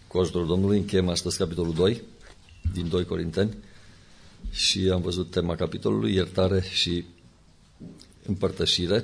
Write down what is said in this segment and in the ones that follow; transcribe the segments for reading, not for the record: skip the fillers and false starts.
Cu ajutorul Domnului încheiem astăzi capitolul 2 din 2 Corinteni și am văzut tema capitolului, iertare și împărtășire.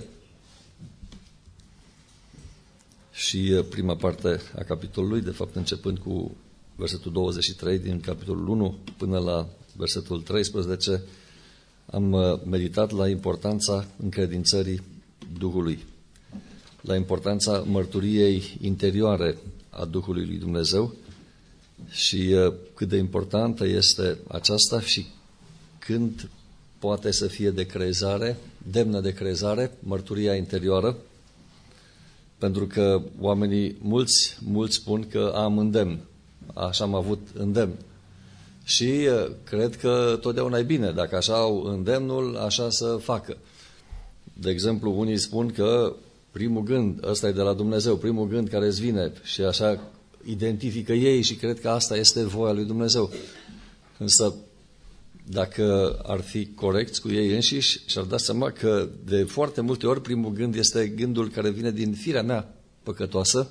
Și prima parte a capitolului, de fapt începând cu versetul 23 din capitolul 1 până la versetul 13, am meditat la importanța încredințării Duhului, la importanța mărturiei interioare a Duhului lui Dumnezeu și cât de importantă este aceasta și când poate să fie de crezare, demnă de crezare, mărturia interioară, pentru că oamenii mulți spun că am îndemn, așa am avut îndemn. Și cred că totdeauna e bine, dacă așa au îndemnul, așa să facă. De exemplu, unii spun că primul gând, ăsta e de la Dumnezeu, primul gând care îți vine și așa identifică ei și cred că asta este voia lui Dumnezeu. Însă, dacă ar fi corecți cu ei înșiși, și-ar da seama că de foarte multe ori primul gând este gândul care vine din firea mea păcătoasă,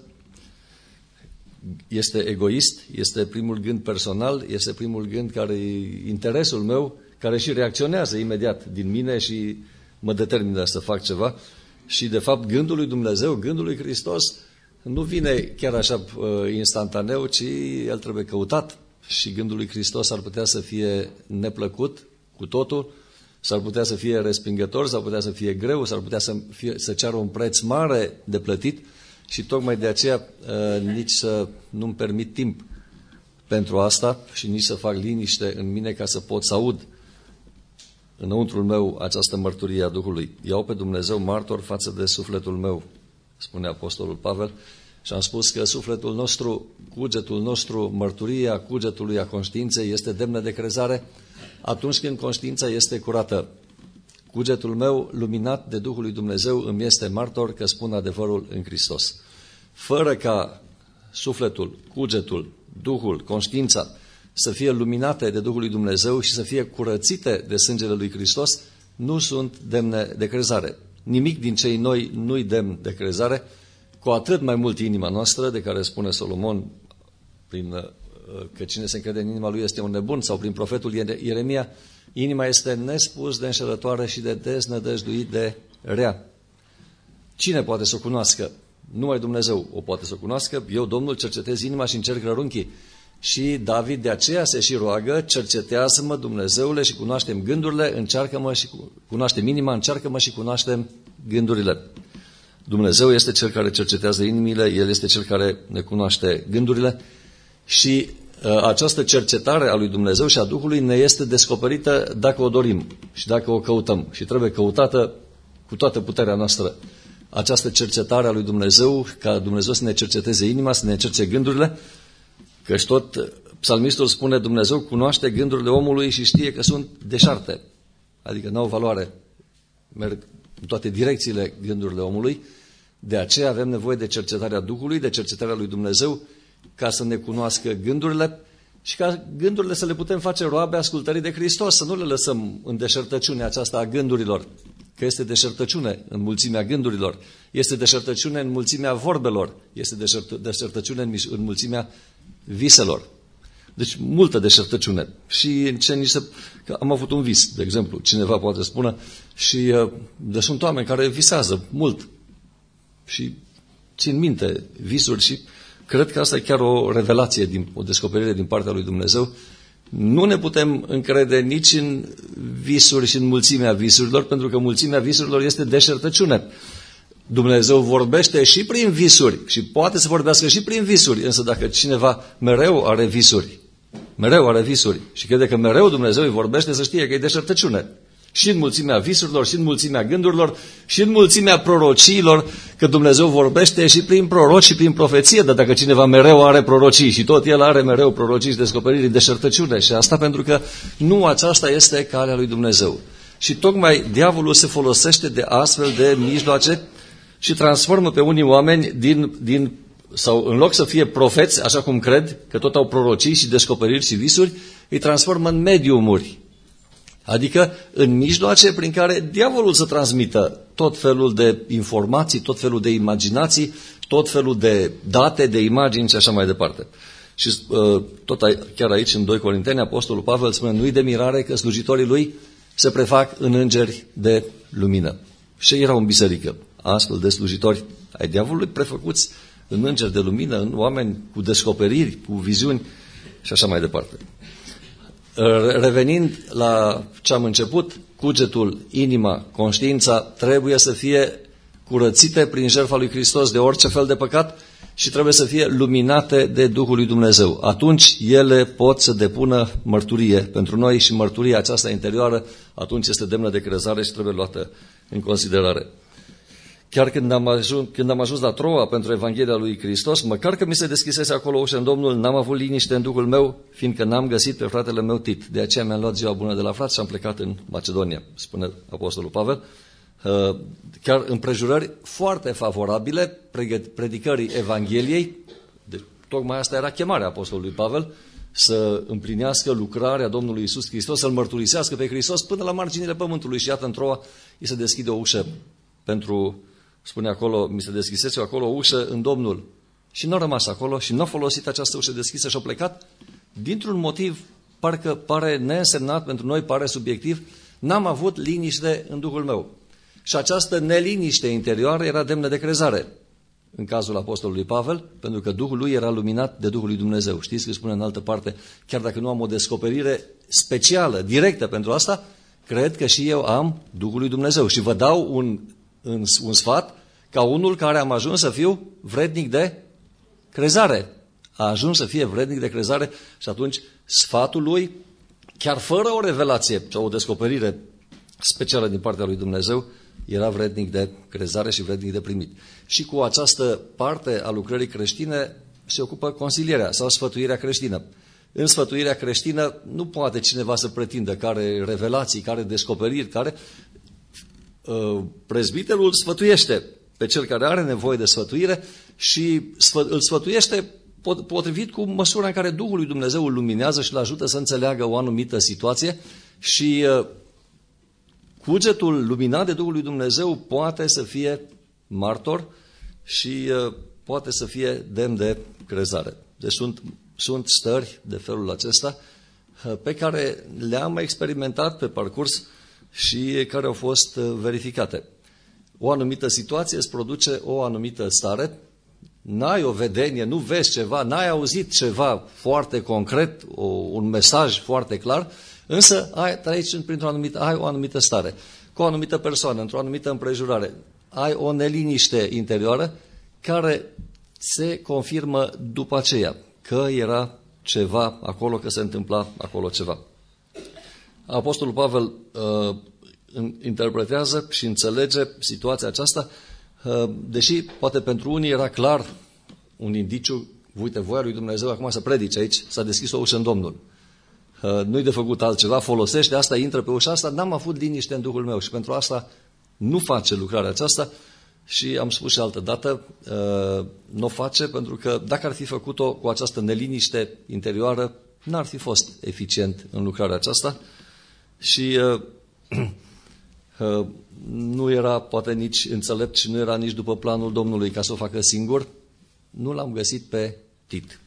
este egoist, este primul gând personal, este primul gând care e interesul meu, care și reacționează imediat din mine și mă determină să fac ceva. Și de fapt gândul lui Dumnezeu, gândul lui Hristos nu vine chiar așa instantaneu, ci el trebuie căutat. Și gândul lui Hristos ar putea să fie neplăcut cu totul, s-ar putea să fie respingător, s-ar putea să fie greu, s-ar putea să ceară un preț mare de plătit și tocmai de aceea nici să nu-mi permit timp pentru asta și nici să fac liniște în mine ca să pot să aud înăuntrul meu această mărturie a Duhului. Iau pe Dumnezeu martor față de sufletul meu, spune Apostolul Pavel, și am spus că sufletul nostru, cugetul nostru, mărturia cugetului, a conștiinței este demnă de crezare atunci când conștiința este curată. Cugetul meu, luminat de Duhul lui Dumnezeu, îmi este martor că spun adevărul în Hristos. Fără ca sufletul, cugetul, Duhul, conștiința să fie luminate de Duhul lui Dumnezeu și să fie curățite de sângele lui Hristos, nu sunt demne de crezare. Nimic din cei noi nu-i demn de crezare, cu atât mai mult inima noastră, de care spune Solomon că cine se încrede în inima lui este un nebun, sau prin profetul Ieremia, inima este nespus de înșelătoare și de deznădăjduit de rea. Cine poate să o cunoască? Numai Dumnezeu o poate să o cunoască. Eu, Domnul, cercetez inima și încerc rărunchii. Și David de aceea se și roagă, cercetează-mă, Dumnezeule, și cunoaștem gândurile, încearcă-mă și cunoaștem inima, încearcă-mă și cunoaștem gândurile. Dumnezeu este Cel care cercetează inimile, El este Cel care ne cunoaște gândurile și această cercetare a lui Dumnezeu și a Duhului ne este descoperită dacă o dorim și dacă o căutăm și trebuie căutată cu toată puterea noastră. Această cercetare a lui Dumnezeu, ca Dumnezeu să ne cerceteze inima, să ne cercete gândurile, căci tot psalmistul spune Dumnezeu cunoaște gândurile omului și știe că sunt deșarte, adică n-au valoare, merg în toate direcțiile gândurile omului. De aceea avem nevoie de cercetarea Duhului, de cercetarea lui Dumnezeu, ca să ne cunoască gândurile și ca gândurile să le putem face roabe ascultării de Hristos, să nu le lăsăm în deșertăciunea aceasta a gândurilor, că este deșertăciune în mulțimea gândurilor, este deșertăciune în mulțimea vorbelor, este deșertăciune în mulțimea viselor. Deci multă deșertăciune. Și că am avut un vis, de exemplu, cineva poate spune, și sunt oameni care visează mult și țin minte visuri și cred că asta e chiar o revelație, o descoperire din partea lui Dumnezeu. Nu ne putem încrede nici în visuri și în mulțimea visurilor, pentru că mulțimea visurilor este deșertăciune. Dumnezeu vorbește și prin visuri și poate să vorbească și prin visuri, însă dacă cineva mereu are visuri și crede că mereu Dumnezeu îi vorbește, să știe că e deșertăciune. Și în mulțimea visurilor, și în mulțimea gândurilor, și în mulțimea prorociilor, că Dumnezeu vorbește și prin proroci și prin profeție, dar dacă cineva mereu are prorocii și tot el are mereu prorocii și descoperiri, deșertăciune, și asta pentru că nu aceasta este calea lui Dumnezeu. Și tocmai diavolul se folosește de astfel de mijloace și transformă pe unii oameni sau în loc să fie profeți, așa cum cred, că tot au prorocii și descoperiri și visuri, îi transformă în mediumuri. Adică în mijloace prin care diavolul să transmită tot felul de informații, tot felul de imaginații, tot felul de date, de imagini și așa mai departe. Și chiar aici, în 2 Corinteni, Apostolul Pavel spune, nu-i de mirare că slujitorii lui se prefac în îngeri de lumină. Și erau în biserică astfel de slujitori ai diavolului, prefăcuți în îngeri de lumină, în oameni cu descoperiri, cu viziuni și așa mai departe. Revenind la ce am început, cugetul, inima, conștiința trebuie să fie curățite prin jertfa lui Hristos de orice fel de păcat și trebuie să fie luminate de Duhul lui Dumnezeu. Atunci ele pot să depună mărturie pentru noi și mărturia aceasta interioară atunci este demnă de crezare și trebuie luată în considerare. Chiar când am ajuns la Troa pentru Evanghelia lui Hristos, măcar că mi se deschisese acolo ușa în Domnul, n-am avut liniște în Duhul meu, fiindcă n-am găsit pe fratele meu Tit. De aceea mi-am luat ziua bună de la frați și am plecat în Macedonia, spune Apostolul Pavel. Chiar împrejurări foarte favorabile predicării Evangheliei. Deci, tocmai asta era chemarea Apostolului Pavel, să împlinească lucrarea Domnului Iisus Hristos, să-L mărturisească pe Hristos până la marginile pământului. Și iată, în Troa îi se deschide o ușă pentru, spune acolo, mi se deschisese acolo o ușă în Domnul. Și nu a rămas acolo și nu a folosit această ușă deschisă și a plecat dintr-un motiv parcă pare neînsemnat pentru noi, pare subiectiv, n-am avut liniște în Duhul meu. Și această neliniște interioară era demnă de crezare în cazul Apostolului Pavel, pentru că Duhul lui era luminat de Duhul lui Dumnezeu. Știți că spune în altă parte, chiar dacă nu am o descoperire specială, directă pentru asta, cred că și eu am Duhul lui Dumnezeu. Și vă dau un sfat ca unul care am ajuns să fiu vrednic de crezare. A ajuns să fie vrednic de crezare și atunci sfatul lui, chiar fără o revelație sau o descoperire specială din partea lui Dumnezeu, era vrednic de crezare și vrednic de primit. Și cu această parte a lucrării creștine se ocupă consilierea sau sfătuirea creștină. În sfătuirea creștină nu poate cineva să pretindă care revelații, care descoperiri, care prezbiterul sfătuiește pe cel care are nevoie de sfătuire și îl sfătuiește potrivit cu măsura în care Duhul lui Dumnezeu îl luminează și îl ajută să înțeleagă o anumită situație și cugetul luminat de Duhul lui Dumnezeu poate să fie martor și poate să fie demn de crezare. Deci sunt stări de felul acesta pe care le-am experimentat pe parcurs și care au fost verificate. O anumită situație îți produce o anumită stare, n-ai o vedenie, nu vezi ceva, n-ai auzit ceva foarte concret, un mesaj foarte clar, însă treci ai o anumită stare, cu o anumită persoană, într-o anumită împrejurare. Ai o neliniște interioară care se confirmă după aceea, că era ceva acolo, că se întâmpla acolo ceva. Apostolul Pavel interpretează și înțelege situația aceasta, deși poate pentru unii era clar un indiciu, uite, voia lui Dumnezeu acum să predice aici, s-a deschis o ușă în Domnul. Nu-i de făcut altceva, folosește asta, intră pe ușa asta, n-am avut liniște în Duhul meu și pentru asta nu face lucrarea aceasta și am spus și altă dată, nu o face pentru că dacă ar fi făcut-o cu această neliniște interioară, n-ar fi fost eficient în lucrarea aceasta și nu era poate nici înțelept și nu era nici după planul Domnului ca să o facă singur, nu l-am găsit pe Tit.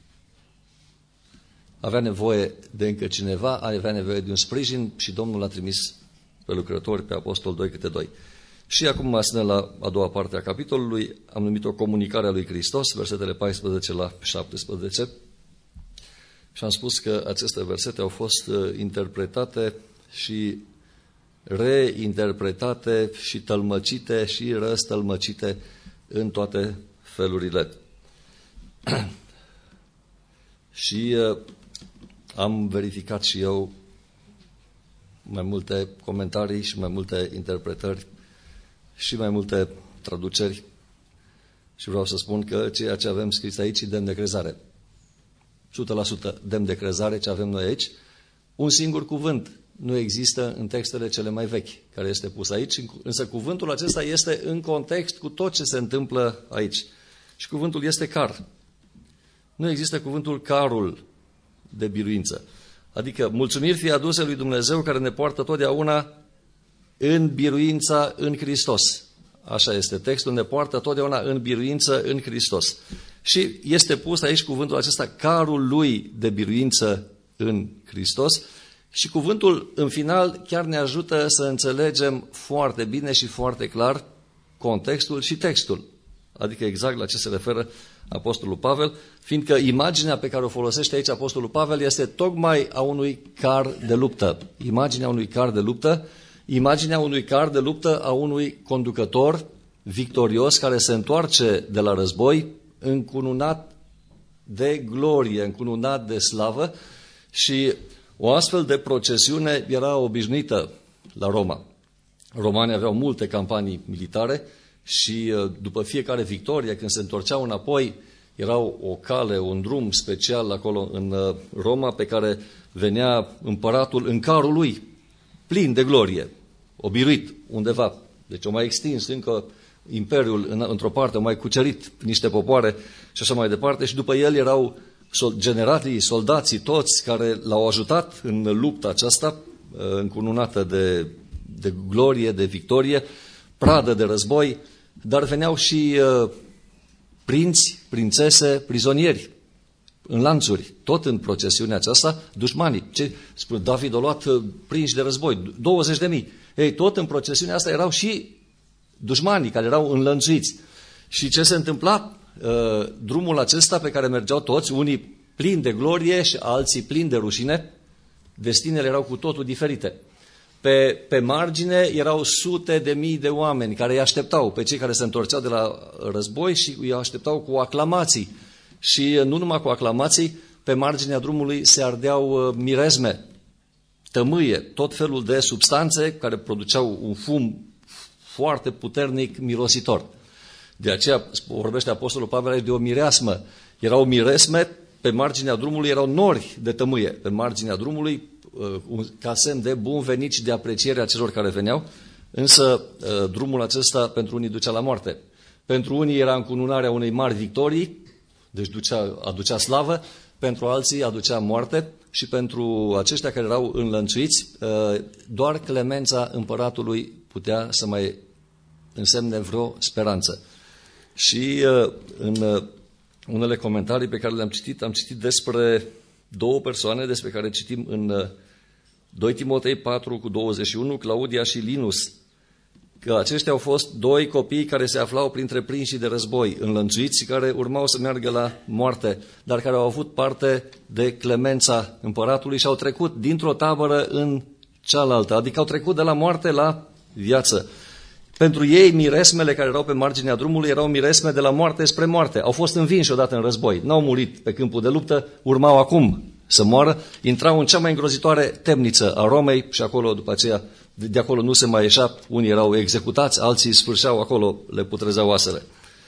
Avea nevoie de încă cineva, avea nevoie de un sprijin și Domnul a trimis pe lucrători, pe apostol 2 câte 2. Și acum mă asnă la a doua parte a capitolului, am numit-o Comunicarea lui Hristos, versetele 14 la 17. Și am spus că aceste versete au fost interpretate și reinterpretate și tălmăcite și răstălmăcite în toate felurile. Și am verificat și eu mai multe comentarii și mai multe interpretări și mai multe traduceri și vreau să spun că ceea ce avem scris aici e demn de crezare. 100% demn de crezare ce avem noi aici. Un singur cuvânt nu există în textele cele mai vechi care este pus aici, însă cuvântul acesta este în context cu tot ce se întâmplă aici. Și cuvântul este car. Nu există cuvântul carul de biruință. Adică mulțumiri fie aduse lui Dumnezeu care ne poartă totdeauna în biruința în Hristos. Așa este textul, ne poartă totdeauna în biruință în Hristos. Și este pus aici cuvântul acesta, carul lui de biruință în Hristos. Și cuvântul, în final, chiar ne ajută să înțelegem foarte bine și foarte clar contextul și textul. Adică exact la ce se referă Apostolul Pavel, fiindcă imaginea pe care o folosește aici Apostolul Pavel este tocmai a unui car de luptă. Imaginea unui car de luptă, imaginea unui car de luptă a unui conducător victorios care se întoarce de la război încununat de glorie, încununat de slavă, și o astfel de procesiune era obișnuită la Roma. Romanii aveau multe campanii militare și după fiecare victorie, când se întorceau înapoi, era o cale, un drum special acolo în Roma pe care venea împăratul în carul lui, plin de glorie, obiruit undeva. Deci o mai extins încă imperiul într-o parte, o mai cucerit niște popoare și așa mai departe. Și după el erau generații, soldații, toți care l-au ajutat în lupta aceasta, încununată de glorie, de victorie, pradă de război, dar veneau și prinți, prințese, prizonieri, în lanțuri, tot în procesiunea aceasta, dușmanii. Spune, David a luat prinși de război, 20.000. Ei, tot în procesiunea asta erau și dușmanii care erau înlănțuiți. Și ce se întâmpla? Drumul acesta pe care mergeau toți, unii plini de glorie și alții plini de rușine, destinele erau cu totul diferite. Pe margine erau sute de mii de oameni care îi așteptau pe cei care se întorceau de la război și îi așteptau cu aclamații. Și nu numai cu aclamații, pe marginea drumului se ardeau miresme, tămâie, tot felul de substanțe care produceau un fum foarte puternic, mirositor. De aceea vorbește Apostolul Pavel aici de o mireasmă. Erau miresme, pe marginea drumului erau nori de tămâie. Pe marginea drumului, ca semn de bun venit și de apreciere a celor care veneau, însă drumul acesta pentru unii ducea la moarte. Pentru unii era încununarea unei mari victorii, deci aducea slavă, pentru alții aducea moarte și pentru aceștia care erau înlănțuiți, doar clemența împăratului putea să mai însemne vreo speranță. Și în unele comentarii pe care le-am citit, am citit despre două persoane despre care citim în 2 Timotei 4:21, Claudia și Linus, că aceștia au fost doi copii care se aflau printre prinșii de război, înlănțuiți, care urmau să meargă la moarte, dar care au avut parte de clemența împăratului și au trecut dintr-o tabără în cealaltă, adică au trecut de la moarte la viață. Pentru ei, miresmele care erau pe marginea drumului erau miresme de la moarte spre moarte. Au fost învinși odată în război, n-au murit pe câmpul de luptă, urmau acum să moară, intrau în cea mai îngrozitoare temniță a Romei și acolo, după aceea, de acolo nu se mai ieșea, unii erau executați, alții sfârșeau acolo, le putrezeau oasele.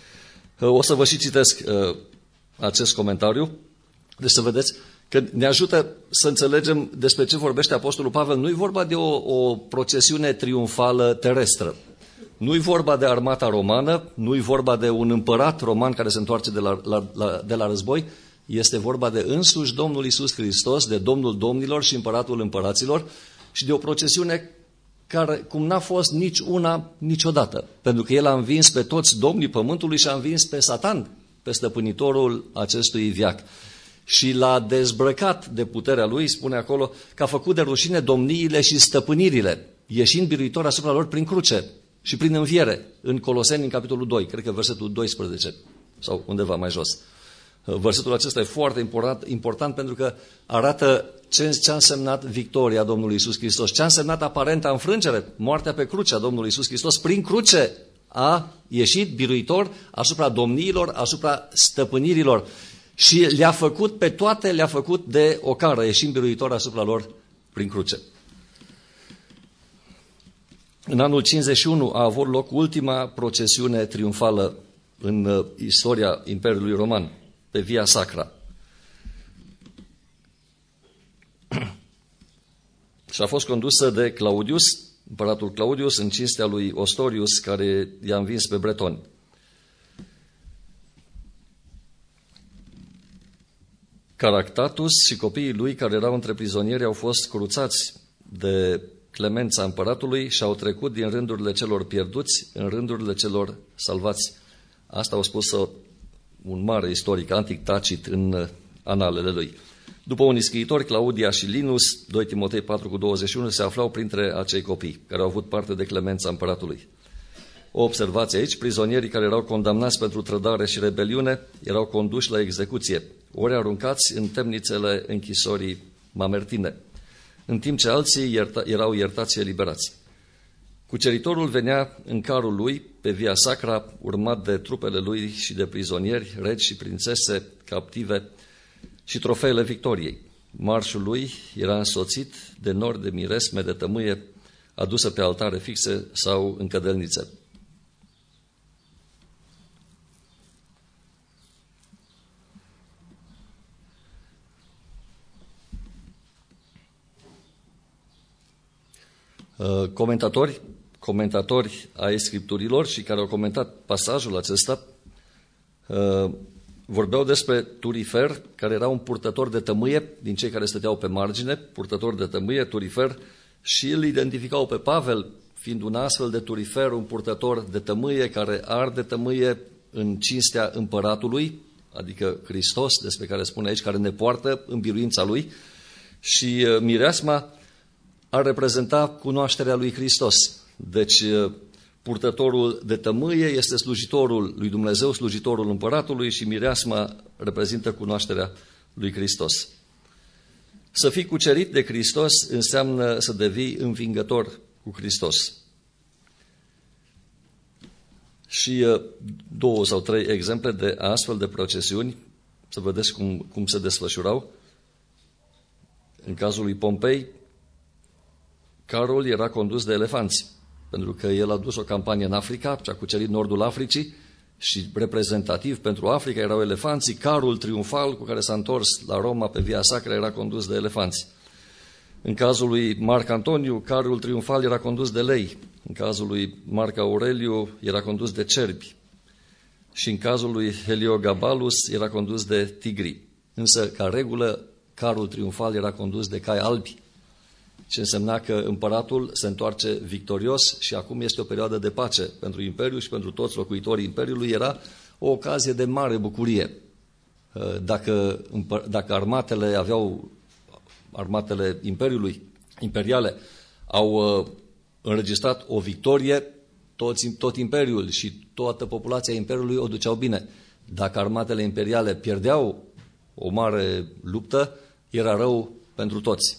O să vă și citesc acest comentariu, deci să vedeți că ne ajută să înțelegem despre ce vorbește Apostolul Pavel. Nu-i vorba de o procesiune triumfală terestră. Nu-i vorba de armata romană, nu-i vorba de un împărat roman care se întoarce de la război, este vorba de însuși Domnul Iisus Hristos, de Domnul Domnilor și Împăratul Împăraților și de o procesiune care, cum n-a fost nici una niciodată, pentru că El a învins pe toți domnii pământului și a învins pe Satan, pe stăpânitorul acestui veac. Și l-a dezbrăcat de puterea Lui, spune acolo, că a făcut de rușine domniile și stăpânirile, ieșind biruitor asupra lor prin cruce și prin înviere, în Coloseni, în capitolul 2, cred că versetul 12, sau undeva mai jos. Versetul acesta e foarte important pentru că arată ce a însemnat victoria Domnului Iisus Hristos, ce a însemnat aparenta înfrângere, moartea pe cruce a Domnului Iisus Hristos. Prin cruce a ieșit biruitor asupra domniilor, asupra stăpânirilor și le-a făcut pe toate, le-a făcut de ocară, ieșind biruitor asupra lor prin cruce. În anul 51 a avut loc ultima procesiune triumfală în istoria Imperiului Roman, pe Via Sacra. Și a fost condusă de Claudius, împăratul Claudius, în cinstea lui Ostorius, care i-a învins pe bretoni. Caractatus și copiii lui, care erau între prizonieri, au fost cruțați de clemența împăratului și au trecut din rândurile celor pierduți în rândurile celor salvați. Asta au spus-o un mare istoric antic, Tacit, în analele lui. După unii scriitori, Claudia și Linus, 2 Timotei 4,21, se aflau printre acei copii care au avut parte de clemența împăratului. O observație aici, prizonierii care erau condamnați pentru trădare și rebeliune erau conduși la execuție, ori aruncați în temnițele închisorii mamertine, în timp ce alții erau iertați și eliberați. Cuceritorul venea în carul lui pe Via Sacra, urmat de trupele lui și de prizonieri, regi și prințese captive și trofeele victoriei. Marșul lui era însoțit de nori de miresme de tămâie adusă pe altare fixe sau în cădelnițe. Comentatori ai Scripturilor și care au comentat pasajul acesta vorbeau despre Turifer, care era un purtător de tămâie din cei care stăteau pe margine, purtător de tămâie, Turifer, și îl identificau pe Pavel, fiind un astfel de Turifer, un purtător de tămâie care arde tămâie în cinstea împăratului, adică Hristos, despre care spune aici, care ne poartă în biruința lui, și mireasma ar reprezenta cunoașterea lui Hristos. Deci, purtătorul de tămâie este slujitorul lui Dumnezeu, slujitorul împăratului, și mireasma reprezintă cunoașterea lui Hristos. Să fii cucerit de Hristos înseamnă să devii învingător cu Hristos. Și 2 sau 3 exemple de astfel de procesiuni, să vedeți cum se desfășurau. În cazul lui Pompei, carul era condus de elefanți, pentru că el a dus o campanie în Africa și a cucerit nordul Africii și reprezentativ pentru Africa erau elefanții. Carul triumfal cu care s-a întors la Roma pe Via Sacra era condus de elefanți. În cazul lui Marc Antoniu, carul triumfal era condus de lei. În cazul lui Marc Aureliu era condus de cerbi. Și în cazul lui Heliogabalus era condus de tigri. Însă, ca regulă, carul triumfal era condus de cai albi, ce însemna că împăratul se întoarce victorios și acum este o perioadă de pace pentru Imperiu și pentru toți locuitorii Imperiului. Era o ocazie de mare bucurie. Dacă armatele Imperiului, imperiale, au înregistrat o victorie, tot Imperiul și toată populația Imperiului o duceau bine. Dacă armatele imperiale pierdeau o mare luptă, era rău pentru toți.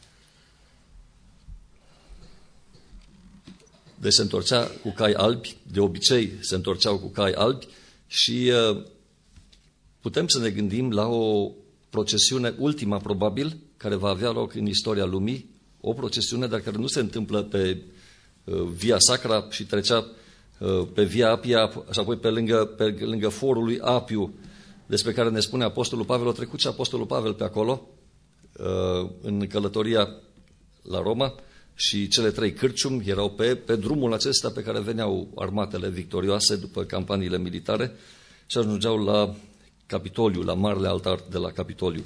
Deci se întorcea cu cai albi, de obicei se întorceau cu cai albi și putem să ne gândim la o procesiune, ultima probabil, care va avea loc în istoria lumii, o procesiune, dar care nu se întâmplă pe Via Sacra și trecea pe Via Appia și apoi pe lângă forul lui Appiu, despre care ne spune Apostolul Pavel. A trecut și Apostolul Pavel pe acolo, în călătoria la Roma, și cele 3 cârciumi erau pe drumul acesta pe care veneau armatele victorioase după campaniile militare și ajungeau la Capitoliu, la marele altar de la Capitoliu.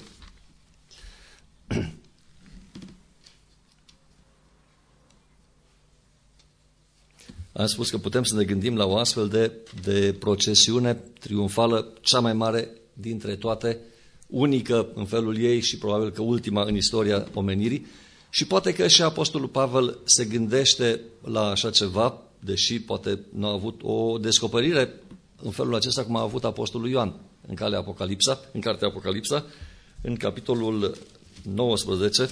Am spus că putem să ne gândim la o astfel de procesiune triumfală, cea mai mare dintre toate, unică în felul ei și probabil că ultima în istoria omenirii. Și poate că și Apostolul Pavel se gândește la așa ceva, deși poate nu a avut o descoperire în felul acesta cum a avut Apostolul Ioan în cartea Apocalipsa, în capitolul 19.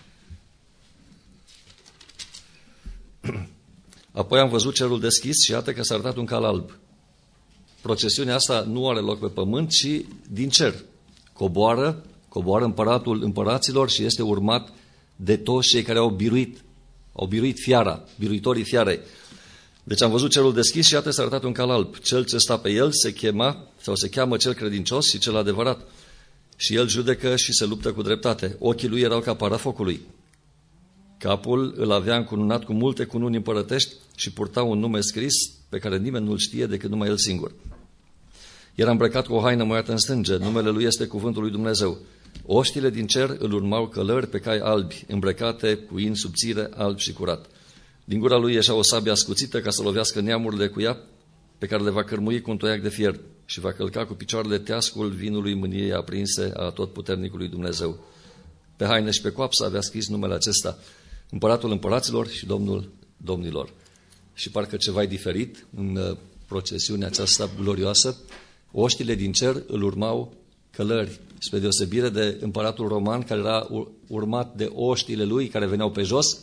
Apoi am văzut cerul deschis și iată că s-a arătat un cal alb. Procesiunea asta nu are loc pe pământ, ci din cer. Coboară împăratul împăraților și este urmat de toți cei care au biruit fiara, biruitorii fiarei. Deci am văzut cerul deschis și iată s-a arătat un cal alb. Cel ce sta pe el se cheamă cel credincios și cel adevărat. Și el judecă și se luptă cu dreptate. Ochii lui erau ca para focului. Capul îl avea încununat cu multe cununi împărătești și purta un nume scris pe care nimeni nu-l știe decât numai el singur. Era îmbrăcat cu o haină muiată în sânge. Numele lui este Cuvântul lui Dumnezeu. Oștile din cer îl urmau călări pe cai albi, îmbrăcate cu in subțire, alb și curat. Din gura lui ieșea o sabie ascuțită ca să lovească neamurile cu ea. pe care le va cărmui cu un toiac de fier și va călca cu picioarele teascul vinului mâniei aprinse a Atotputernicului Dumnezeu. Pe haină și pe coapsă avea scris numele acesta: Împăratul împăraților și Domnul domnilor. Și parcă ceva diferit în procesiunea aceasta glorioasă, oștile din cer îl urmau călări, spre deosebire de împăratul roman, care era urmat de oștile lui care veneau pe jos.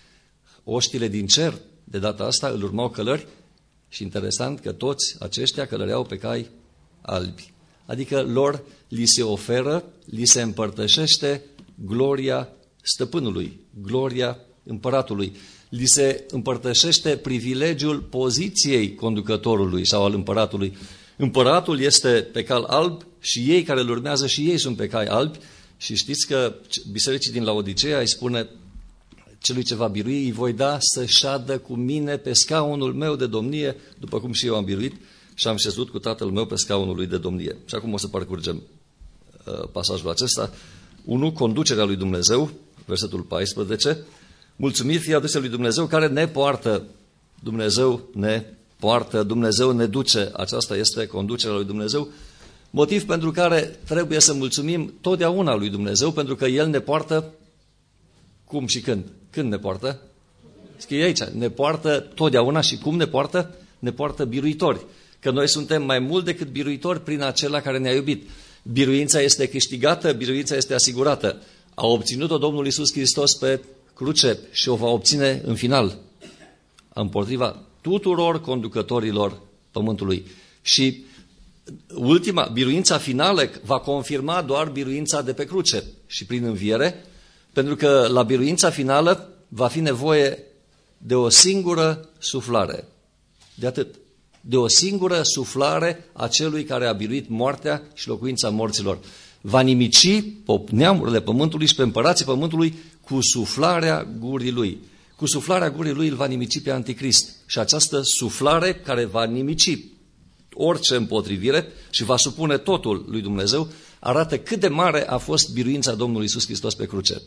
Oștile din cer, de data asta, îl urmau călări și interesant că toți aceștia călăreau pe cai albi. Adică lor li se oferă, li se împărtășește gloria stăpânului, gloria împăratului. Li se împărtășește privilegiul poziției conducătorului sau al împăratului. Împăratul este pe cal alb și ei care îl urmează și ei sunt pe cai albi. Și știți că bisericii din Laodiceea îi spune celui ce va birui, îi voi da să șadă cu mine pe scaunul meu de domnie, după cum și eu am biruit și am șezut cu tatăl meu pe scaunul lui de domnie. Și acum o să parcurgem pasajul acesta. 1. Conducerea lui Dumnezeu, versetul 14. Mulțumiri fie aduse lui Dumnezeu care ne poartă. Dumnezeu ne poartă, Dumnezeu ne duce. Aceasta este conducerea lui Dumnezeu. Motiv pentru care trebuie să mulțumim totdeauna lui Dumnezeu, pentru că El ne poartă cum și când. Când ne poartă? Scrie aici, ne poartă totdeauna. Și cum ne poartă? Ne poartă biruitori. Că noi suntem mai mult decât biruitori prin acela care ne-a iubit. Biruința este câștigată, biruința este asigurată. A obținut-o Domnul Iisus Hristos pe cruce și o va obține în final, împotriva tuturor conducătorilor pământului. Și ultima, biruința finală va confirma doar biruința de pe cruce și prin înviere, pentru că la biruința finală va fi nevoie de o singură suflare. De atât. De o singură suflare a celui care a biruit moartea și locuința morților. Va nimici neamurile pământului și pe împărații pământului cu suflarea gurii lui. Cu suflarea gurii lui îl va nimici pe Anticrist. Și această suflare care va nimici orice împotrivire și va supune totul lui Dumnezeu, arată cât de mare a fost biruința Domnului Iisus Hristos pe cruce.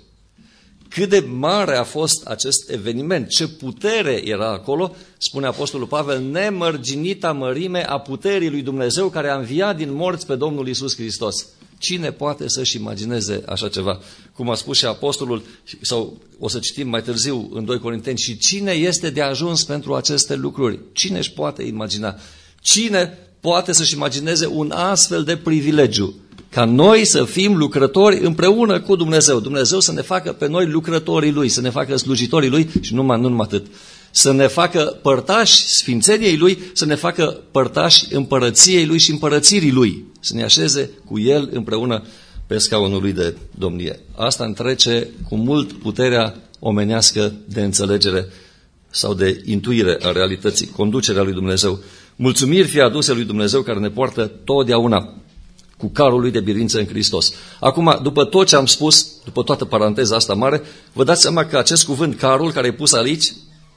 Cât de mare a fost acest eveniment, ce putere era acolo, spune Apostolul Pavel, nemărginita mărime a puterii lui Dumnezeu care a înviat din morți pe Domnul Iisus Hristos. Cine poate să-și imagineze așa ceva? Cum a spus și Apostolul, sau o să citim mai târziu în 2 Corinteni, și cine este de ajuns pentru aceste lucruri? Cine își poate imagina? Cine poate să-și imagineze un astfel de privilegiu? Ca noi să fim lucrători împreună cu Dumnezeu. Dumnezeu să ne facă pe noi lucrătorii Lui, să ne facă slujitorii Lui și nu numai atât. Să ne facă părtași sfințeniei Lui, să ne facă părtași împărăției Lui și împărățirii Lui. Să ne așeze cu El împreună pe scaunul Lui de domnie. Asta întrece cu mult puterea omenească de înțelegere sau de intuire a realității, conducerea lui Dumnezeu. Mulțumiri fie aduse lui Dumnezeu care ne poartă totdeauna cu carul lui de biruință în Hristos. Acum, după tot ce am spus, după toată paranteza asta mare, vă dați seama că acest cuvânt, carul, care e pus aici,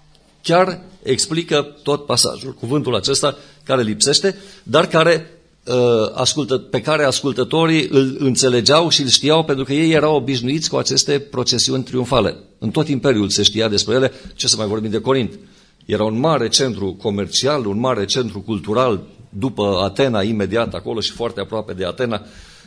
chiar explică tot pasajul. Cuvântul acesta care lipsește, dar care, pe care ascultătorii îl înțelegeau și îl știau, pentru că ei erau obișnuiți cu aceste procesiuni triumfale. În tot imperiul se știa despre ele, ce să mai vorbim de Corint. Era un mare centru comercial, un mare centru cultural, după Atena, imediat acolo și foarte aproape de Atena.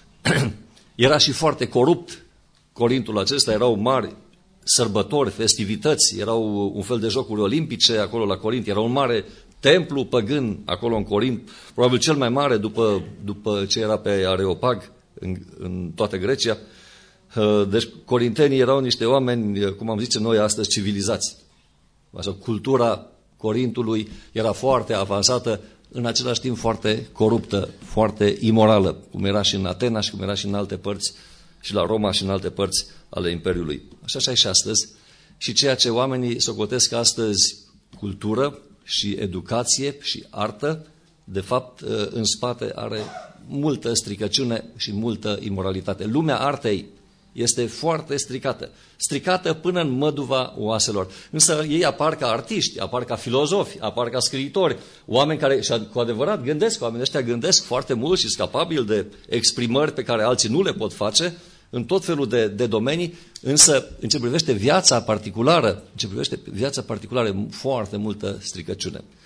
Era și foarte corupt Corintul acesta, erau mari sărbători, festivități, erau un fel de jocuri olimpice acolo la Corint, era un mare templu păgân acolo în Corint, probabil cel mai mare după ce era pe Areopag în toată Grecia. Deci corintenii erau niște oameni, cum am zice noi astăzi, civilizați. Așa, cultura Corintului era foarte avansată, în același timp foarte coruptă, foarte imorală, cum era și în Atena și cum era și în alte părți, și la Roma și în alte părți ale Imperiului. Așa e și astăzi. Și ceea ce oamenii socotesc astăzi cultură și educație și artă, de fapt, în spate are multă stricăciune și multă imoralitate. Lumea artei este foarte stricată până în măduva oaselor. Însă ei apar ca artiști, apar ca filozofi, apar ca scriitori, oameni care și cu adevărat gândesc, oamenii ăștia gândesc foarte mult și sunt capabili de exprimări pe care alții nu le pot face în tot felul de domenii, însă în ce privește viața particulară, foarte multă stricăciune.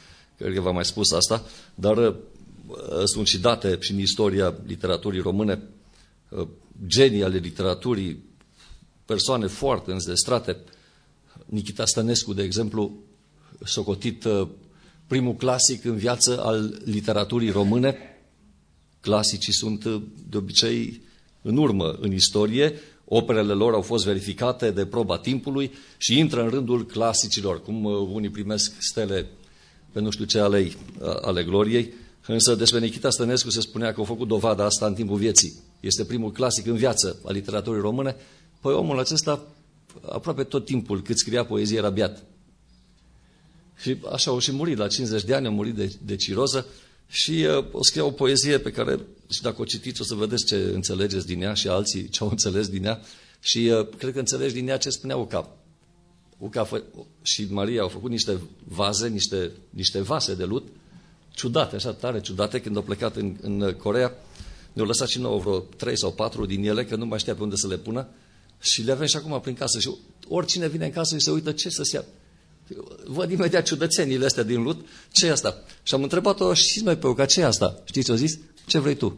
cred că v-am mai spus asta, dar sunt și date și în istoria literaturii române, genii ale literaturii, persoane foarte înzestrate. Nikita Stănescu, de exemplu, socotit primul clasic în viață al literaturii române. Clasicii sunt de obicei în urmă în istorie, operele lor au fost verificate de proba timpului și intră în rândul clasicilor, cum unii primesc stele pe nu știu ce alei ale gloriei. Însă despre Nikita Stănescu se spunea că a făcut dovada asta în timpul vieții. Este primul clasic în viață al literaturii române. Păi omul acesta, aproape tot timpul cât scria poezie, era beat. Și așa au și murit, la 50 de ani a murit de ciroză și o scria o poezie pe care, și dacă o citiți, o să vedeți ce înțelegeți din ea și alții ce au înțeles din ea. Și cred că înțelegi din ea ce spunea Uca și Maria au făcut niște vaze, niște vase de lut, ciudate, așa tare ciudate, când au plecat în Coreea. Ne-au lăsat și nouă vreo 3 sau 4 din ele, că nu mai știa pe unde să le pună. Și le avem și acum prin casă. Și oricine vine în casă și se uită ce să-ți ia. Văd imediat ciudățenile astea din lut. Ce e asta? Și am întrebat-o și noi pe Uca, ce e asta? Știți ce-o zis? Ce vrei tu?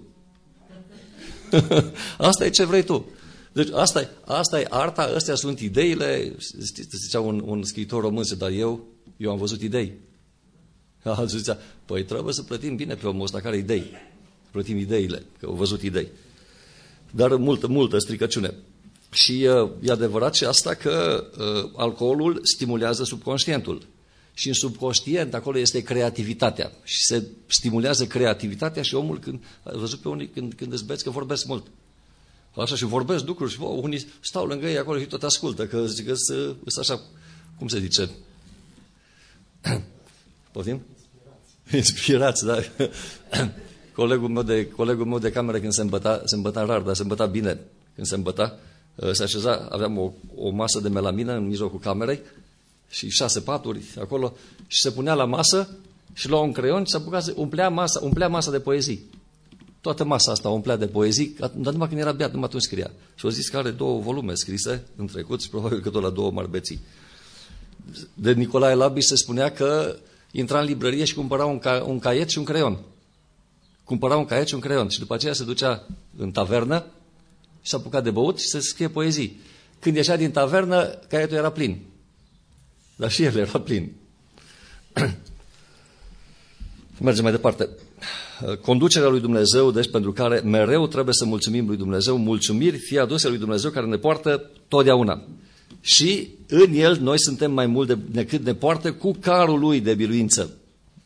Asta e ce vrei tu. Deci asta e arta, astea sunt ideile. Zicea un scriitor român, dar eu am văzut idei. Alții zicea, păi trebuie să plătim bine pe omul ăsta care idei. Plătim ideile, că au văzut idei. Dar multă stricăciune. Și e adevărat și asta că alcoolul stimulează subconștientul. Și în subconștient acolo este creativitatea. Și se stimulează creativitatea și omul, ai văzut pe unii când îți beți că vorbesc mult. Așa și vorbesc lucruri și unii stau lângă ei acolo și tot ascultă, că zic că sunt așa, cum se zice? Poftim? Inspirați, da. Colegul meu de cameră când se îmbăta rar, dar se îmbăta bine. Când se îmbăta, se așeza, aveam o masă de melamină în mijlocul camerei și 6 paturi acolo și se punea la masă și lua un creion și se apuca, umplea masa de poezii. Toată masa asta umplea de poezii, dar numai când era beat, numai atunci scria. Și au zis că are 2 volume scrise în trecut și probabil că tot la 2 mari beții. De Nicolae Labiș se spunea că intra în librărie și cumpăra un caiet și un creion. Cumpăra un caiet și un creion și după aceea se ducea în tavernă și s-a apucat de băut și să scrie poezii. Când ieșea din tavernă, caietul era plin. Dar și el era plin. Mergem mai departe. Conducerea lui Dumnezeu, deci pentru care mereu trebuie să mulțumim lui Dumnezeu, mulțumiri fie aduse lui Dumnezeu care ne poartă totdeauna. Și în El noi suntem mai mult decât ne poartă cu carul lui de biruință.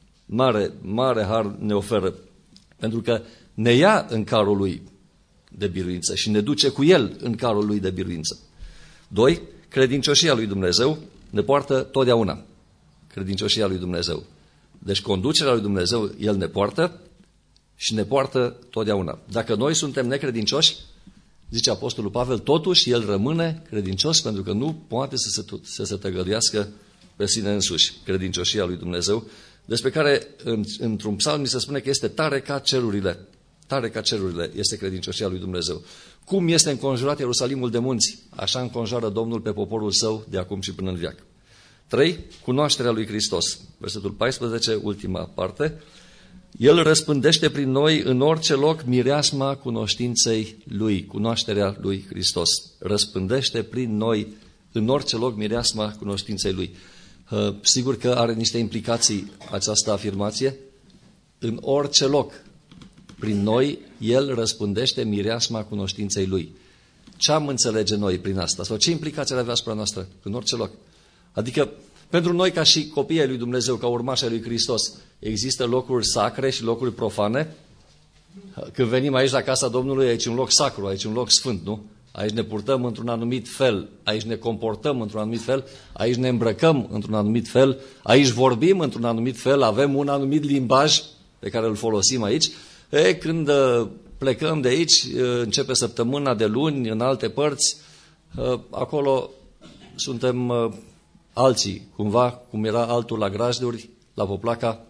Mare har ne oferă, pentru că ne ia în carul lui de biruință și ne duce cu El în carul lui de biruință. 2. Credincioșia lui Dumnezeu ne poartă totdeauna. Credincioșia lui Dumnezeu. Deci conducerea lui Dumnezeu, El ne poartă și ne poartă totdeauna. Dacă noi suntem necredincioși, zice Apostolul Pavel, totuși El rămâne credincios pentru că nu poate să se tăgăduiască pe sine însuși. Credincioșia lui Dumnezeu, despre care într-un psalm se spune că este tare ca cerurile. Tare ca cerurile este credincioșia lui Dumnezeu. Cum este înconjurat Ierusalimul de munți, așa înconjoară Domnul pe poporul său de acum și până în veac. 3. Cunoașterea lui Hristos. Versetul 14, ultima parte. El răspândește prin noi în orice loc mireasma cunoștinței Lui, cunoașterea lui Hristos. Răspândește prin noi în orice loc mireasma cunoștinței Lui. Sigur că are niște implicații această afirmație. În orice loc, prin noi, El răspândește mireasma cunoștinței Lui. Ce am înțelege noi prin asta? Sau ce implicații ar avea asupra noastră? În orice loc. Adică, pentru noi ca și copiii lui Dumnezeu, ca urmași ai lui Hristos, există locuri sacre și locuri profane? Când venim aici la casa Domnului, aici un loc sacru, aici un loc sfânt, nu? Aici ne purtăm într-un anumit fel, aici ne comportăm într-un anumit fel, aici ne îmbrăcăm într-un anumit fel, aici vorbim într-un anumit fel, avem un anumit limbaj pe care îl folosim aici. Când plecăm de aici, începe săptămâna de luni, în alte părți, acolo suntem alții, cumva, cum era altul la grajduri, la Poplaca,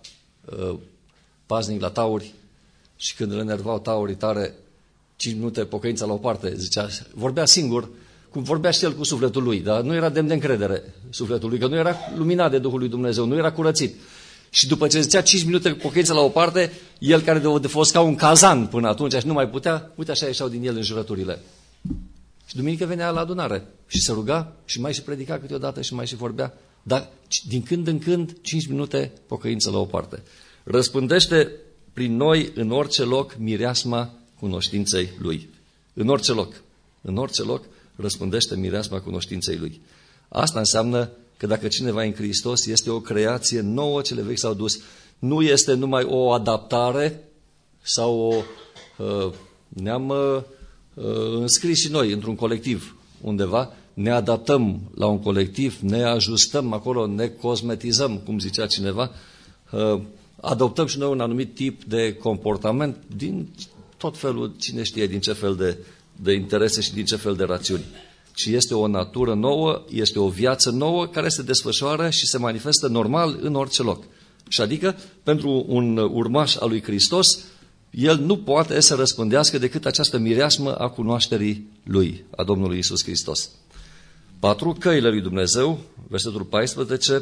paznic la tauri, și când îl enervau taurii tare, 5 minute pocăința la o parte, zicea, vorbea singur, cum vorbea și el cu sufletul lui, dar nu era demn de încredere sufletul lui, că nu era luminat de Duhul lui Dumnezeu, nu era curățit. Și după ce zicea 5 minute pocăință la o parte, el care de fost ca un cazan până atunci și nu mai putea, uite așa ieșeau din el înjurăturile. Și duminică venea la adunare și se ruga și mai și predica câteodată și mai și vorbea. Dar din când în când, 5 minute pocăință la o parte. Răspândește prin noi în orice loc mireasma cunoștinței Lui. În orice loc răspândește mireasma cunoștinței Lui. Asta înseamnă că dacă cineva e în Hristos, este o creație nouă, cele vechi s-au dus. Nu este numai o adaptare sau ne-am înscris și noi într-un colectiv undeva, ne adaptăm la un colectiv, ne ajustăm acolo, ne cosmetizăm, cum zicea cineva, adoptăm și noi un anumit tip de comportament din tot felul, cine știe din ce fel de interese și din ce fel de rațiuni. Ci este o natură nouă, este o viață nouă care se desfășoară și se manifestă normal în orice loc. Și adică, pentru un urmaș al lui Hristos, el nu poate să răspândească decât această mireasmă a cunoașterii Lui, a Domnului Iisus Hristos. 4. Căile lui Dumnezeu, versetul 14,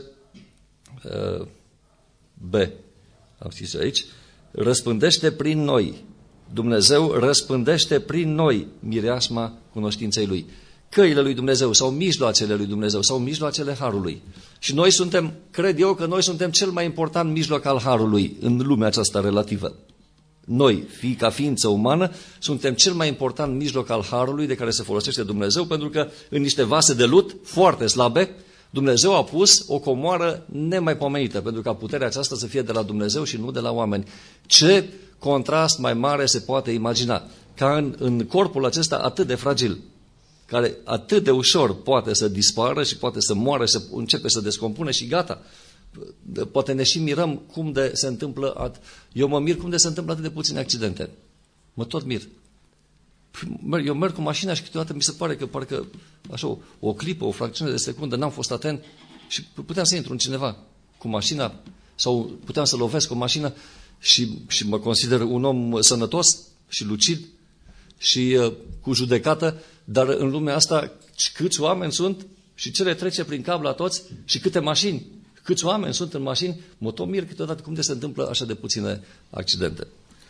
B, am scris aici, răspândește prin noi. Dumnezeu răspândește prin noi mireasma cunoștinței Lui. Căile lui Dumnezeu sau mijloacele lui Dumnezeu sau mijloacele Harului. Și noi suntem, cred eu că noi suntem cel mai important mijloc al Harului în lumea aceasta relativă. Noi, ca ființă umană, suntem cel mai important mijloc al Harului de care se folosește Dumnezeu, pentru că în niște vase de lut foarte slabe, Dumnezeu a pus o comoară nemaipomenită, pentru ca puterea aceasta să fie de la Dumnezeu și nu de la oameni. Ce contrast mai mare se poate imagina? Ca în corpul acesta atât de fragil, care atât de ușor poate să dispară și poate să moară, să începe să descompune și gata. Poate ne și mirăm cum de se întâmplă, eu mă mir cum de se întâmplă atât de puține accidente. Mă tot mir. Eu merg cu mașina și câteodată mi se pare că parcă așa o clipă, o fracțiune de secundă, n-am fost atent și puteam să intru în cineva cu mașina sau puteam să lovesc o mașină și mă consider un om sănătos și lucid și cu judecată, dar în lumea asta câți oameni sunt și ce le trece prin cap la toți și câte mașini, câți oameni sunt în mașini, mă tot mir câteodată cum de se întâmplă așa de puține accidente.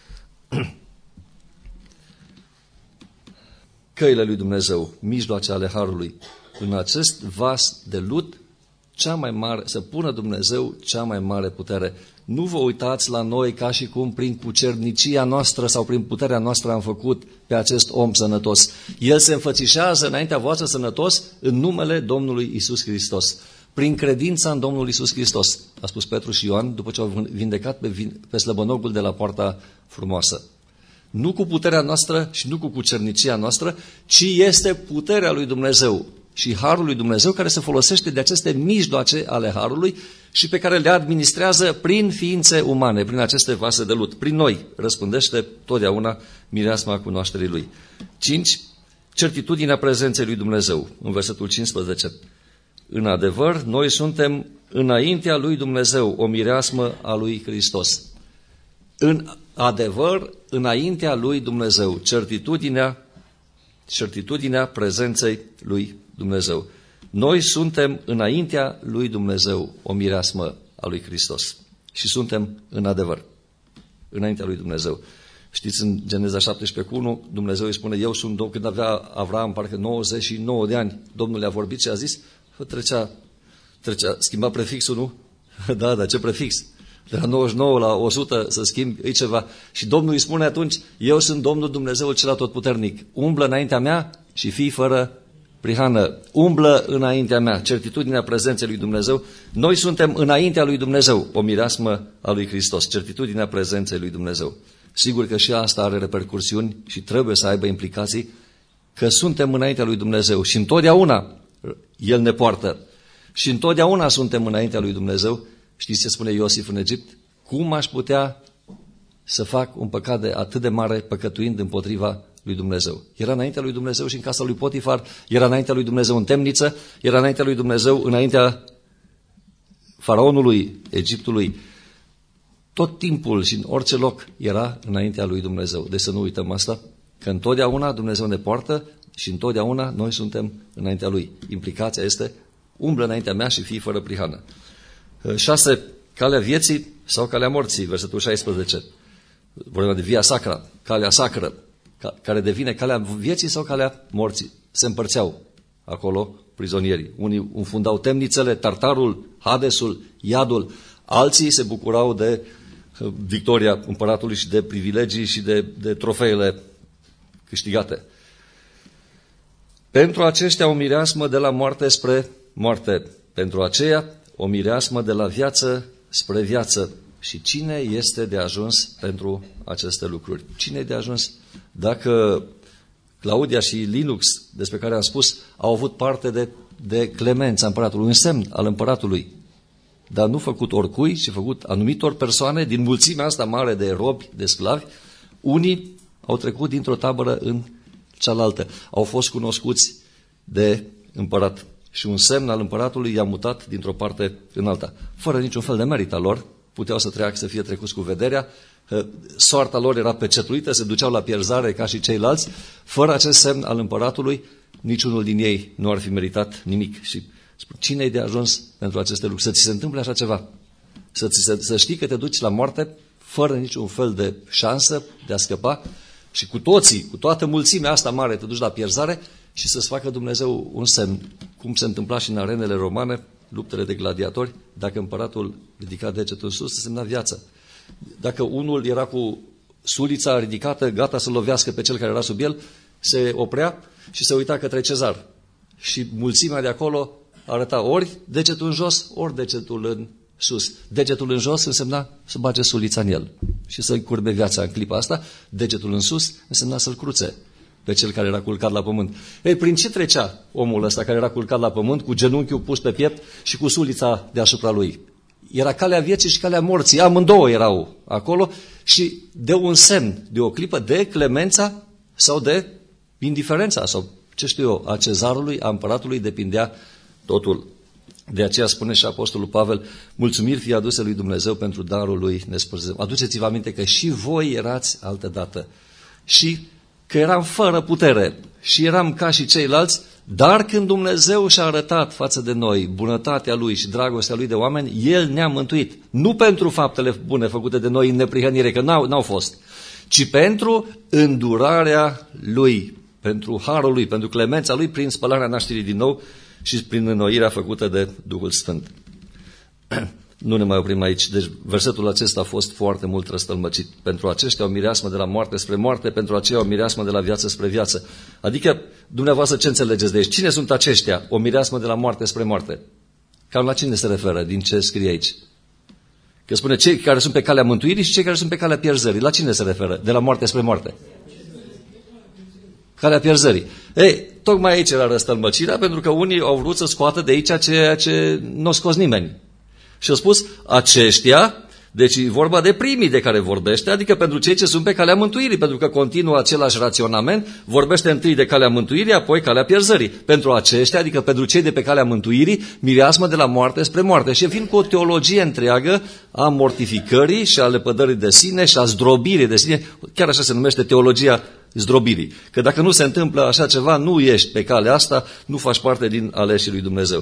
Căile lui Dumnezeu, mijloace ale Harului, în acest vas de lut, cea mai mare, să pună Dumnezeu cea mai mare putere. Nu vă uitați la noi ca și cum prin cucernicia noastră sau prin puterea noastră am făcut pe acest om sănătos. El se înfățișează înaintea voastră sănătos în numele Domnului Iisus Hristos. Prin credința în Domnul Iisus Hristos, a spus Petru și Ioan, după ce au vindecat pe slăbănogul de la Poarta Frumoasă. Nu cu puterea noastră și nu cu cucernicia noastră, ci este puterea lui Dumnezeu și Harul lui Dumnezeu care se folosește de aceste mijloace ale Harului și pe care le administrează prin ființe umane, prin aceste vase de lut. Prin noi răspândește totdeauna mireasma cunoașterii Lui. 5. Certitudinea prezenței lui Dumnezeu, în versetul 15. În adevăr, noi suntem înaintea lui Dumnezeu, o mireasmă a lui Hristos. În adevăr, înaintea lui Dumnezeu, certitudinea prezenței lui Dumnezeu. Noi suntem înaintea lui Dumnezeu, o mireasmă a lui Hristos. Și suntem în adevăr, înaintea lui Dumnezeu. Știți, în Geneza 17:1, Dumnezeu îi spune, eu sunt Domnul, când avea Avram, parcă 99 de ani, Domnul le-a vorbit și a zis, trecea, schimba prefixul, nu? Da, ce prefix? De la 99 la 100 să schimbi, e ceva. Și Domnul îi spune atunci, eu sunt Domnul Dumnezeul cel atotputernic. Umblă înaintea mea și fii fără prihană. Umblă înaintea mea, certitudinea prezenței lui Dumnezeu. Noi suntem înaintea lui Dumnezeu, o mireasmă a lui Hristos, certitudinea prezenței lui Dumnezeu. Sigur că și asta are repercursiuni și trebuie să aibă implicații, că suntem înaintea lui Dumnezeu și întotdeauna El ne poartă. Și întotdeauna suntem înaintea lui Dumnezeu. Știți ce spune Iosif în Egipt? Cum aș putea să fac un păcat atât de mare păcătuind împotriva lui Dumnezeu? Era înaintea lui Dumnezeu și în casa lui Potifar, era înaintea lui Dumnezeu în temniță, era înaintea lui Dumnezeu înaintea faraonului Egiptului. Tot timpul și în orice loc era înaintea lui Dumnezeu. Deci să nu uităm asta, că întotdeauna Dumnezeu ne poartă și întotdeauna noi suntem înaintea lui. Implicația este, umblă înaintea mea și fii fără prihană. 6. calea vieții sau calea morții, versetul 16. Vorbim de via sacra, calea sacră, care devine calea vieții sau calea morții. Se împărțeau acolo prizonierii. Unii înfundau temnițele, Tartarul, Hadesul, Iadul. Alții se bucurau de victoria împăratului și de privilegii și de trofeele câștigate. Pentru aceștia o mireasmă de la moarte spre moarte. Pentru aceea o mireasmă de la viață spre viață. Și cine este de ajuns pentru aceste lucruri? Cine e de ajuns? Dacă Claudia și Linux, despre care am spus, au avut parte de clemența împăratului, un semn al împăratului, dar nu făcut oricui, ci făcut anumitor persoane din mulțimea asta mare de robi, de sclavi, unii au trecut dintr-o tabără în cealaltă, au fost cunoscuți de împărat și un semn al împăratului i-a mutat dintr-o parte în alta, fără niciun fel de merit al lor, puteau să treacă, să fie trecuți cu vederea, soarta lor era pecetuită, se duceau la pierzare ca și ceilalți, fără acest semn al împăratului, niciunul din ei nu ar fi meritat nimic. Și cine e de ajuns pentru aceste lucruri? Să ți se întâmple așa ceva, să știi că te duci la moarte fără niciun fel de șansă de a scăpa și cu toții, cu toată mulțimea asta mare, te duci la pierzare și să-ți facă Dumnezeu un semn, cum se întâmpla și în arenele romane, luptele de gladiatori, dacă împăratul ridica degetul sus, se semna viață. Dacă unul era cu sulița ridicată, gata să lovească pe cel care era sub el, se oprea și se uita către cezar. Și mulțimea de acolo arăta ori degetul în jos, ori degetul în sus. Degetul în jos însemna să bage sulița în el și să-i curbe viața în clipa asta. Degetul în sus însemna să-l cruțe pe cel care era culcat la pământ. Ei, prin ce trecea omul ăsta care era culcat la pământ, cu genunchiul pus pe piept și cu sulița deasupra lui? Era calea vieții și calea morții, amândouă erau acolo și de un semn, de o clipă, de clemența sau de indiferența sau, ce știu eu, a cezarului, a împăratului, depindea totul. De aceea spune și Apostolul Pavel, mulțumiri fie aduse lui Dumnezeu pentru darul lui nespărzit. Aduceți-vă aminte că și voi erați altădată și că eram fără putere și eram ca și ceilalți, dar când Dumnezeu și-a arătat față de noi bunătatea Lui și dragostea Lui de oameni, El ne-a mântuit. Nu pentru faptele bune făcute de noi în neprihănire, că n-au fost, ci pentru îndurarea Lui, pentru harul Lui, pentru clemența Lui, prin spălarea nașterii din nou și prin înnoirea făcută de Duhul Sfânt. Nu ne mai oprim aici. Deci versetul acesta a fost foarte mult răstălmăcit. Pentru aceștia o mireasmă de la moarte spre moarte, pentru aceea o mireasmă de la viață spre viață. Adică, dumneavoastră, ce înțelegeți de aici? Cine sunt aceștia? O mireasmă de la moarte spre moarte. Cam la cine se referă din ce scrie aici? Că spune cei care sunt pe calea mântuirii și cei care sunt pe calea pierzării. La cine se referă? De la moarte spre moarte. Calea pierzării. Ei, tocmai aici era răstălmăcirea, pentru că unii au vrut să scoată de aici ceea ce nu a scos nimeni. Și a spus, aceștia, deci e vorba de primii de care vorbește, adică pentru cei ce sunt pe calea mântuirii, pentru că continuă același raționament, vorbește întâi de calea mântuirii, apoi calea pierzării. Pentru aceștia, adică pentru cei de pe calea mântuirii, mireasmă de la moarte spre moarte. Și vin cu o teologie întreagă a mortificării și a lepădării de sine și a zdrobirii de sine, chiar așa se numește teologia zdrobirii. Că dacă nu se întâmplă așa ceva, nu ești pe calea asta, nu faci parte din aleșii lui Dumnezeu.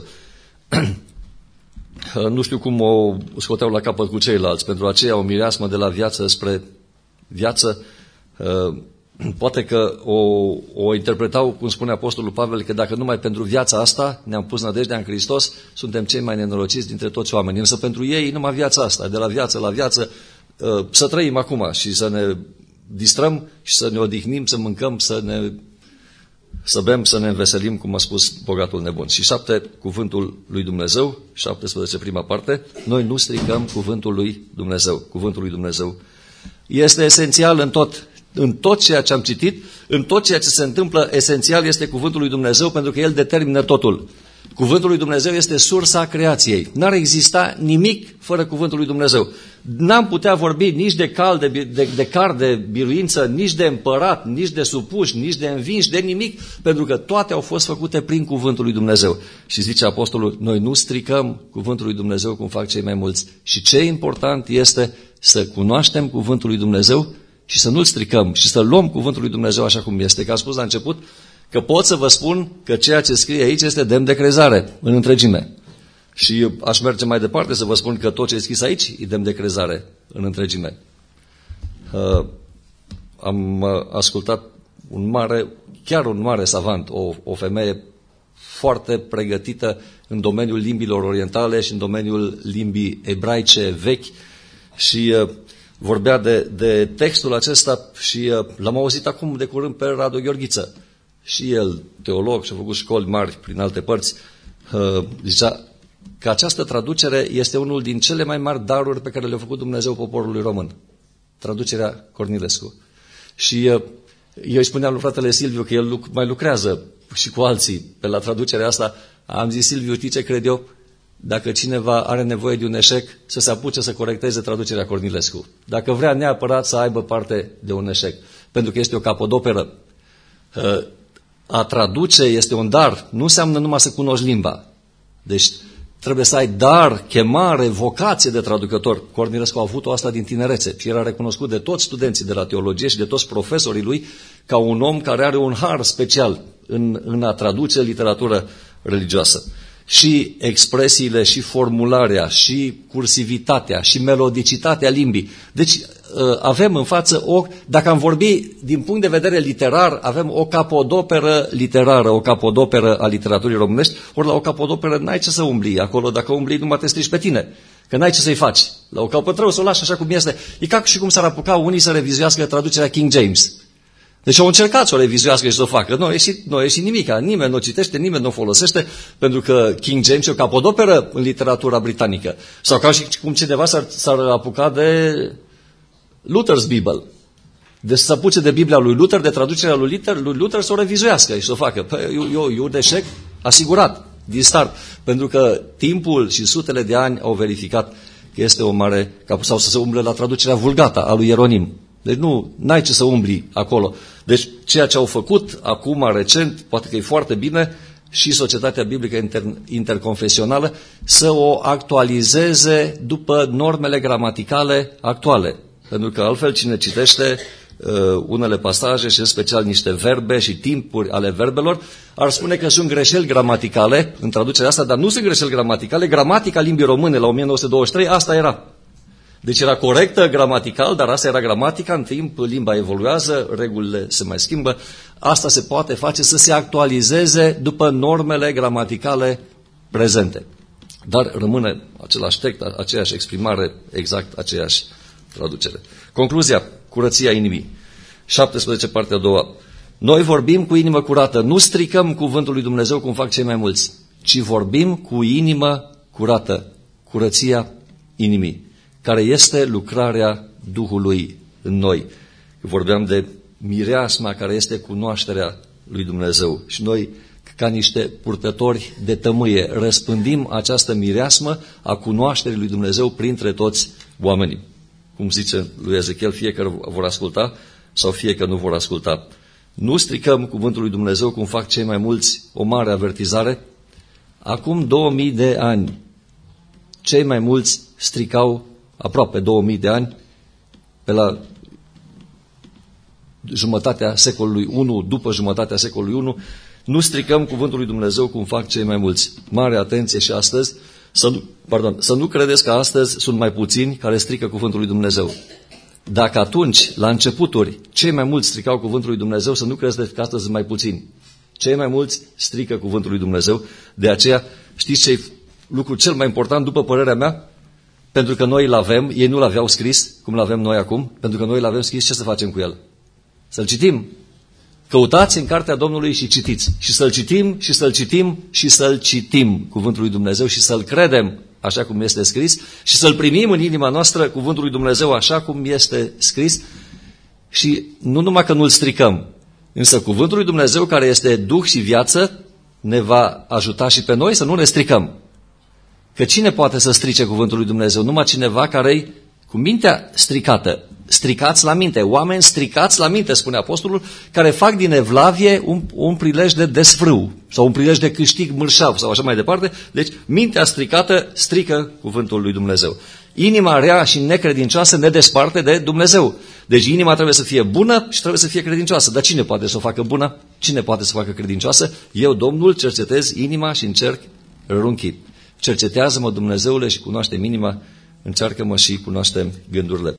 Nu știu cum o scoteau la capăt cu ceilalți. Pentru aceea o mireasmă de la viață spre viață, poate că o interpretau, cum spune Apostolul Pavel, că dacă numai pentru viața asta ne-am pus nădejdea în Hristos, suntem cei mai nenorociți dintre toți oamenii. Însă pentru ei numai viața asta, de la viață la viață, să trăim acum și să ne distrăm și să ne odihnim, să mâncăm, să bem, să ne înveselim, cum a spus bogatul nebun. Și 7, cuvântul lui Dumnezeu, 17, prima parte, noi nu stricăm cuvântul lui Dumnezeu. Cuvântul lui Dumnezeu este esențial în tot ceea ce am citit, în tot ceea ce se întâmplă, esențial este cuvântul lui Dumnezeu, pentru că el determină totul. Cuvântul lui Dumnezeu este sursa creației. N-ar exista nimic fără cuvântul lui Dumnezeu. N-am putea vorbi nici de cal de biruință, nici de împărat, nici de supuși, nici de învinși, de nimic, pentru că toate au fost făcute prin cuvântul lui Dumnezeu. Și zice apostolul, noi nu stricăm cuvântul lui Dumnezeu cum fac cei mai mulți. Și ce important este să cunoaștem cuvântul lui Dumnezeu și să nu-l stricăm și să luăm cuvântul lui Dumnezeu așa cum este. Că am spus la început că pot să vă spun că ceea ce scrie aici este demn de crezare în întregime. Și aș merge mai departe să vă spun că tot ce e scris aici e demn de crezare în întregime. Am ascultat chiar un mare savant, o femeie foarte pregătită în domeniul limbilor orientale și în domeniul limbii ebraice vechi și vorbea de textul acesta și l-am auzit acum de curând pe Radu Gheorghiță. Și el, teolog, și-a făcut școli mari prin alte părți, zicea că această traducere este unul din cele mai mari daruri pe care le-a făcut Dumnezeu poporului român. Traducerea Cornilescu. Și eu îi spuneam lui fratele Silviu că el mai lucrează și cu alții pe la traducerea asta. Am zis, Silviu, știi ce cred eu? Dacă cineva are nevoie de un eșec, să se apuce să corecteze traducerea Cornilescu. Dacă vrea neapărat să aibă parte de un eșec. Pentru că este o capodoperă. A traduce este un dar. Nu înseamnă numai să cunoști limba. Deci trebuie să ai dar, chemare, vocație de traducător. Cornilescu a avut-o asta din tinerețe și era recunoscut de toți studenții de la teologie și de toți profesorii lui ca un om care are un har special în a traduce literatură religioasă. Și expresiile, și formularea, și cursivitatea, și melodicitatea limbii. Deci avem în față dacă am vorbi din punct de vedere literar, avem o capodoperă literară, o capodoperă a literaturii românești, ori la o capodoperă n-ai ce să umbli acolo, dacă umbli numai te strici pe tine, că n-ai ce să-i faci. La o capodoperă trebuie să o lași așa cum este. E ca și cum s-ar apuca unii să revizuiască traducerea King James. Deci au încercat să o revizuiască și să o facă. Nu e și nimica. Nimeni nu o citește, nimeni nu o folosește, pentru că King James e o capodoperă în literatura britanică. Sau ca și cum cineva s-ar apuca de Luther's Bible. Deci să apuce de Biblia lui Luther, de traducerea lui Luther, să o revizuiască și să o facă. E un eșec asigurat, din start. Pentru că timpul și sutele de ani au verificat că este o mare... sau să se umble la traducerea Vulgata a lui Ieronim. Deci n-ai ce să umbli acolo. Deci ceea ce au făcut acum, recent, poate că e foarte bine, și Societatea Biblică Interconfesională, să o actualizeze după normele gramaticale actuale. Pentru că altfel cine citește unele pasaje și în special niște verbe și timpuri ale verbelor, ar spune că sunt greșeli gramaticale în traducerea asta, dar nu sunt greșeli gramaticale. Gramatica limbii române la 1923, asta era. Deci era corectă gramatical, dar asta era gramatica, în timp limba evoluează, regulile se mai schimbă. Asta se poate face să se actualizeze după normele gramaticale prezente. Dar rămâne același text, aceeași exprimare, exact aceeași traducere. Concluzia, curăția inimii. 17, partea a doua. Noi vorbim cu inimă curată, nu stricăm cuvântul lui Dumnezeu cum fac cei mai mulți, ci vorbim cu inimă curată, curăția inimii, care este lucrarea Duhului în noi. Vorbeam de mireasma care este cunoașterea lui Dumnezeu. Și noi, ca niște purtători de tămâie, răspândim această mireasmă a cunoașterii lui Dumnezeu printre toți oamenii. Cum zice lui Ezechiel, fie că vor asculta sau fie că nu vor asculta. Nu stricăm cuvântul lui Dumnezeu cum fac cei mai mulți, o mare avertizare. Acum 2000 de ani, cei mai mulți stricau aproape 2000 de ani, pe la jumătatea secolului I, după jumătatea secolului I, nu stricăm cuvântul lui Dumnezeu cum fac cei mai mulți. Mare atenție și astăzi, să nu credeți că astăzi sunt mai puțini care strică cuvântul lui Dumnezeu. Dacă atunci, la începuturi, cei mai mulți stricau cuvântul lui Dumnezeu, să nu credeți că astăzi sunt mai puțini. Cei mai mulți strică cuvântul lui Dumnezeu. De aceea, știți ce e lucrul cel mai important, după părerea mea? Pentru că noi îl avem, ei nu l-aveau scris, cum l-avem noi acum, pentru că noi l-avem scris, ce să facem cu el? Să-l citim. Căutați în cartea Domnului și citiți. Și să-l citim, și să-l citim, și să-l citim, cuvântul lui Dumnezeu, și să-l credem așa cum este scris, și să-l primim în inima noastră, cuvântul lui Dumnezeu, așa cum este scris, și nu numai că nu-l stricăm, însă cuvântul lui Dumnezeu, care este Duh și viață, ne va ajuta și pe noi să nu ne stricăm. Că cine poate să strice cuvântul lui Dumnezeu? Numai cineva care-i cu mintea stricată. Stricați la minte. Oameni stricați la minte, spune apostolul, care fac din evlavie un prilej de desfrâu sau un prilej de câștig mărșav sau așa mai departe. Deci mintea stricată strică cuvântul lui Dumnezeu. Inima rea și necredincioasă ne desparte de Dumnezeu. Deci inima trebuie să fie bună și trebuie să fie credincioasă. Dar cine poate să o facă bună? Cine poate să o facă credincioasă? Eu, Domnul, cercetez inima și încerc rărunchii. cercetează-mă, Dumnezeule, și cunoaște inima, încearcă-mă și cunoaște gândurile.